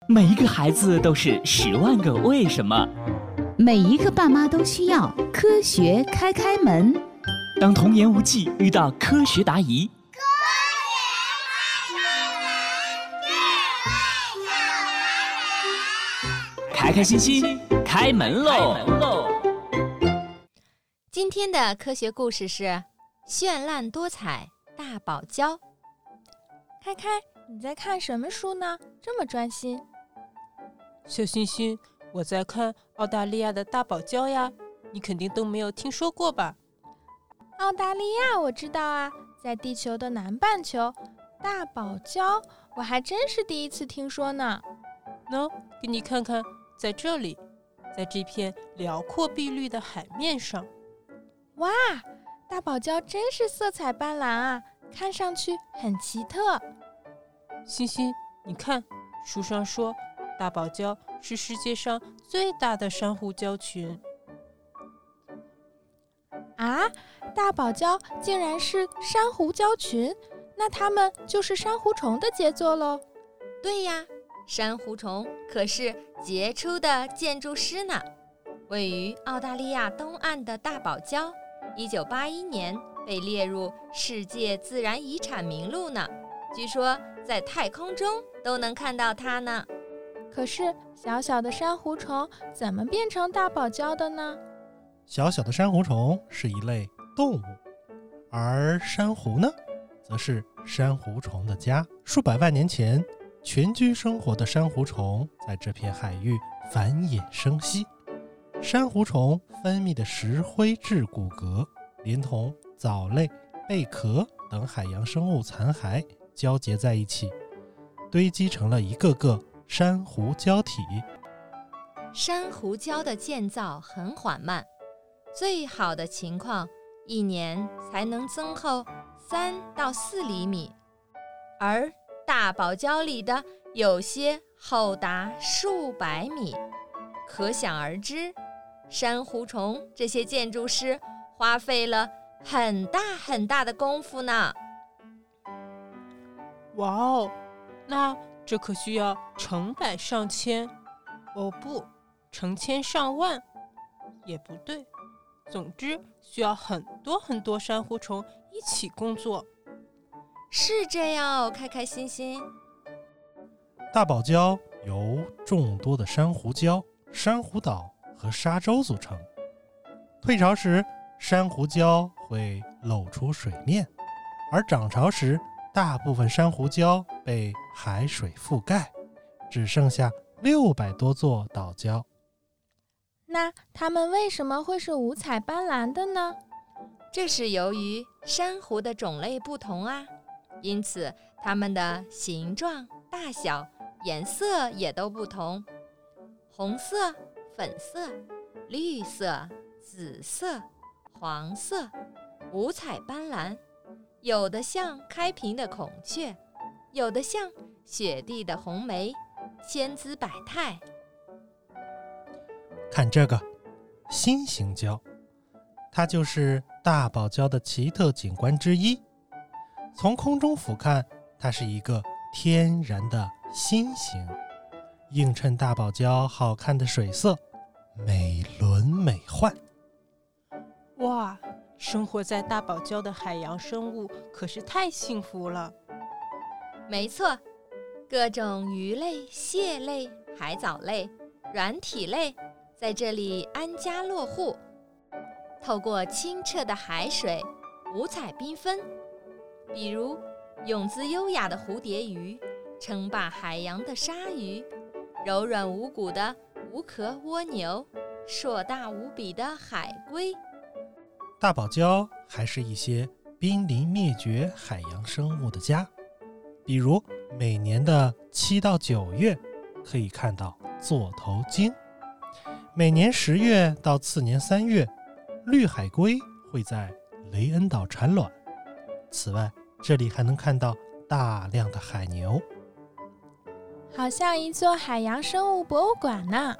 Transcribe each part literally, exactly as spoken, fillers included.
每一个孩子都是十万个为什么， 每一个爸妈都需要科学开开门。 当童言无忌遇到科学答疑， 科学开开心心开门喽！ 今天的科学故事是绚烂多彩大堡礁。 开开，你在看什么书呢？这么专心。 小星星，我在看澳大利亚的大堡礁呀，你肯定都没有听说过吧？ 澳大利亚我知道啊，在地球的南半球。大堡礁我还真是第一次听说呢。 喏，给你看看，在这里，在这片辽阔碧绿的海面上。 哇，大堡礁真是色彩斑斓啊，看上去很奇特。 星星，你看，书上说大堡礁是世界上最大的珊瑚礁群。 啊，大堡礁竟然是珊瑚礁群，那它们就是珊瑚虫的杰作喽？ 对呀，珊瑚虫可是杰出的建筑师呢。位于澳大利亚东岸的大堡礁，一九八一年被列入世界自然遗产名录呢。据说在太空中都能看到它呢。 可是小小的珊瑚虫怎么变成大堡礁的呢？ 小小的珊瑚虫是一类动物，而珊瑚呢，则是珊瑚虫的家。数百万年前，群居生活的珊瑚虫在这片海域繁衍生息。珊瑚虫分泌的石灰质骨骼，连同藻类、贝壳等海洋生物残骸交结在一起，堆积成了一个个珊瑚礁体。 珊瑚礁的建造很缓慢，最好的情况一年才能增厚三到四厘米，而大堡礁里的有些厚达数百米，可想而知，珊瑚虫这些建筑师花费了很大很大的功夫呢。 哇哦，那这可需要成百上千，哦不，成千上万，也不对。总之，需要很多很多珊瑚虫一起工作。 是这样哦，开开心心。 大堡礁由众多的珊瑚礁、珊瑚岛和沙洲组成。退潮时，珊瑚礁会露出水面，而涨潮时，大部分珊瑚礁被海水覆盖，只剩下六百多座岛礁。 那它们为什么会是五彩斑斓的呢？ 这是由于珊瑚的种类不同啊，因此它们的形状、大小、颜色也都不同。红色、粉色、绿色、紫色、黄色，五彩斑斓，有的像开屏的孔雀，有的像雪地的红梅，千姿百态。 看这个心形礁，它就是大堡礁的奇特景观之一。从空中俯瞰，它是一个天然的心形，映衬大堡礁好看的水色，美轮美奂。 哇，生活在大堡礁的海洋生物可是太幸福了。 没错，各种鱼类、蟹类、海藻类、软体类在这里安家落户，透过清澈的海水，五彩缤纷。比如泳姿优雅的蝴蝶鱼，称霸海洋的鲨鱼，柔软无骨的无壳蜗牛，硕大无比的海龟。 大堡礁还是一些濒临灭绝海洋生物的家，比如每年的七到九月可以看到座头鲸，每年十月到次年三月，绿海龟会在雷恩岛产卵。此外，这里还能看到大量的海牛， 好像一座海洋生物博物馆呢。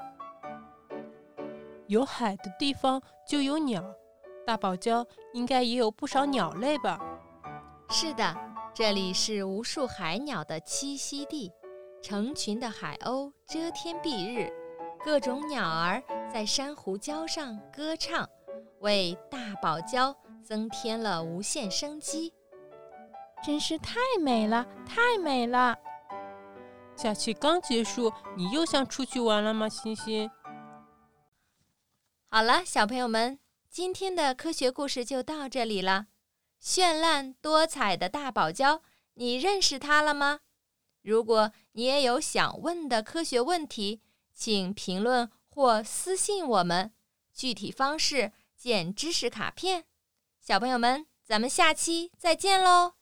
有海的地方就有鸟，大堡礁应该也有不少鸟类吧？ 是的，这里是无数海鸟的栖息地， 成群的海鸥遮天蔽日，各种鸟儿在珊瑚礁上歌唱，为大堡礁增添了无限生机。 真是太美了，太美了！ 假期刚结束，你又想出去玩了吗，星星？ 好了，小朋友们，今天的科学故事就到这里了。绚烂多彩的大堡礁，你认识它了吗？如果你也有想问的科学问题，请评论或私信我们，具体方式见知识卡片。小朋友们，咱们下期再见喽！